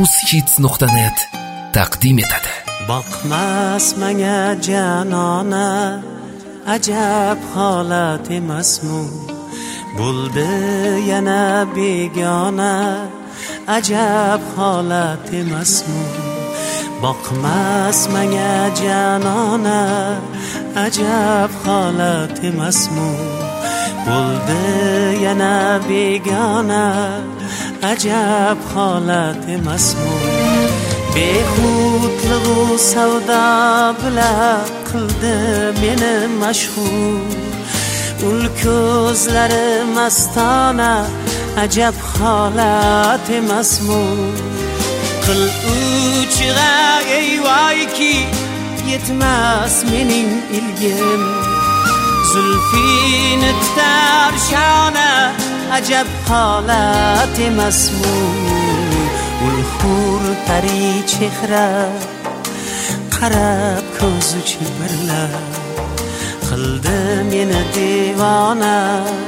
ushits.net taqdim etadi. Boqmas menga janona, ajab holat emasmi? Bo'ldi yana begona, ajab holat emasmi? Boqmas menga janona, ajab holat emasmi? Bo'ldi yana begona, ajab holat emasmi? Behudligu savdo bilan qildi meni mashhur, ul ko'zlari mastona, ajab holat emasmi? Qil uchiga ey voyki, yetmas mening ilgim, zulfini tutar shona, ajab holat emasmi? Ulhur pari chehra, qarab ko'z uchi birlab qildi meni devona,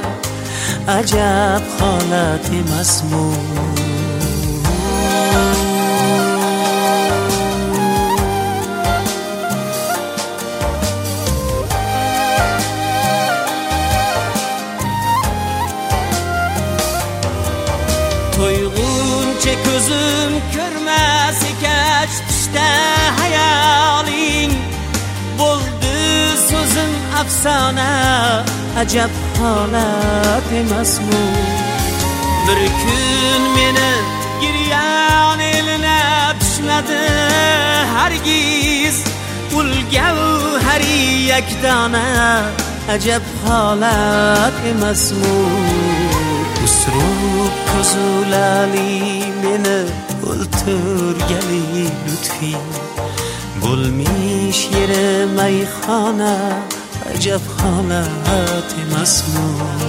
ajab holat emasmi? To'yg'uncha ko'zim ko'rmas ekach tushda hayoling, bo'ldi so'zim afsona, ajab holat emasmi? Bir kun meni giryon eline tushmadi hargiz, ul gavhari yakdona, ajab holat emasmi? Usrub ko'zulali meni o'ltirgali lutfi, bo'lmish yeri mayxona, ajab holat emasmi?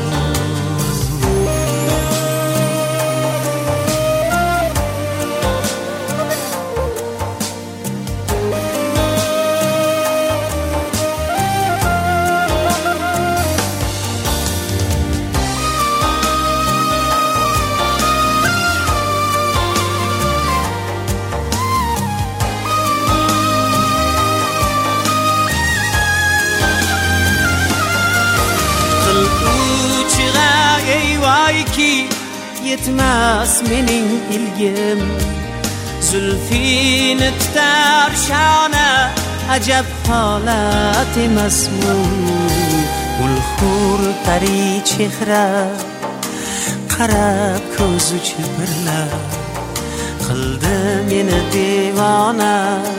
Ki yetmas mening ilgim, zulfini tutar shona, ajab holat emasmi? Ulhur pari chehra, qarab ko'z uchi birlab qildi meni devona,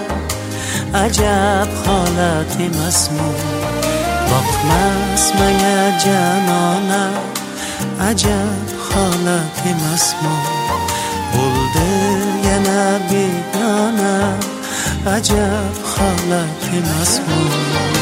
ajab holat emasmi? Boqmas menga janona, ajab holat emasmi? Bo'ldi yana begona, ajab holat emasmi?